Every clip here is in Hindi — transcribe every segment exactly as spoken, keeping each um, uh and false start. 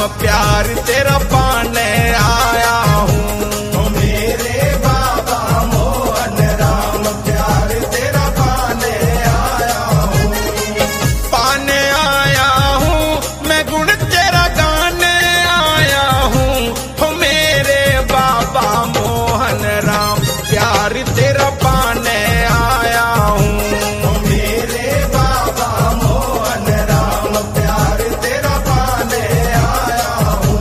प्यार तेरा पाने आया हूँ। मेरे बाबा मोहन राम प्यार तेरा पाने आया हूँ। पाने आया हूँ मैं गुण तेरा गाने आया हूँ। हो मेरे बाबा मोहन राम प्यार तेरा पाने आया हूँ। मेरे बाबा मोहन राम प्यार तेरा पाने आया हूँ।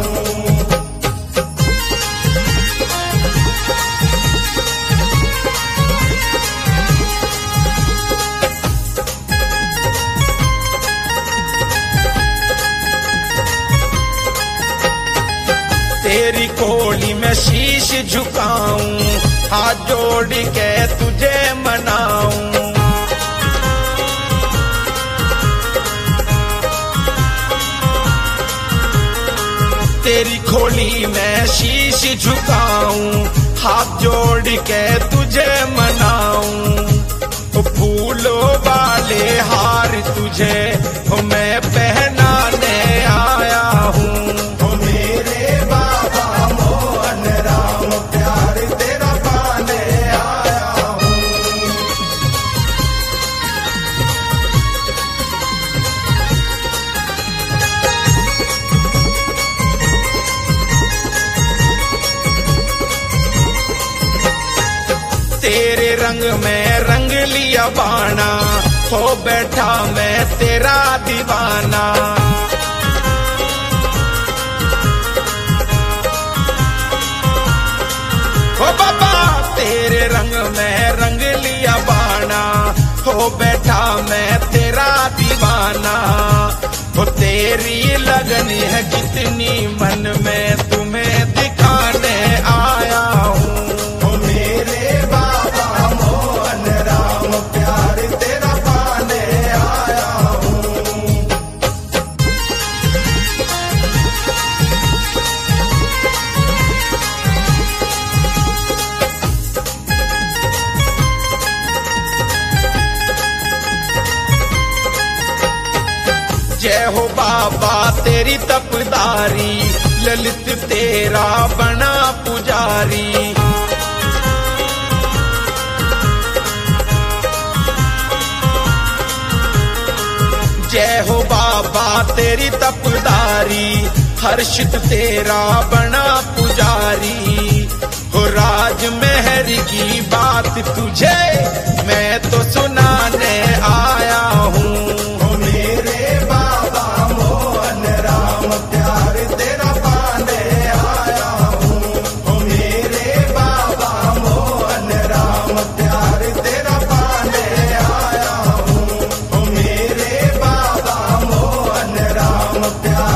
तेरी कोली में शीश झुकाऊं, हाथ जोड़ के तुझे मनाऊं। तेरी खोली में शीश झुकाऊं, हाथ जोड़ के तुझे मनाऊं। फूलों वाले हार तुझे हो मैं पहनाने आया हूँ। हो मेरे बाबा मोहन राम प्यार तेरा पाने आया हूँ। तेरे रंग में रंग लिया बाना, हो बैठा मैं तेरा दीवाना। हो बाबा तेरे रंग में रंग लिया बाना, हो बैठा मैं तेरा दीवाना। हो तेरी लगनी है कितनी मन में तुम्हें दिखाने आया हूँ। हो मेरे बाबा मोहन राम प्यार तेरा पाने आया हूँ। जय हो बाबा तेरी तपदारी, ललित तेरा बना पुजारी। जय हो बाबा तेरी तपदारी, हर्षित तेरा बना पुजारी। हो राजमहल की बात तुझे मैं तो सुनाने आया हूँ। हो मेरे बाबा मोहन राम प्यार तेरा पाने आया हूँ। हो मेरे बाबा मोहन राम प्यार तेरा पाने आया हूँ। हो मेरे बाबा मोहन राम प्यार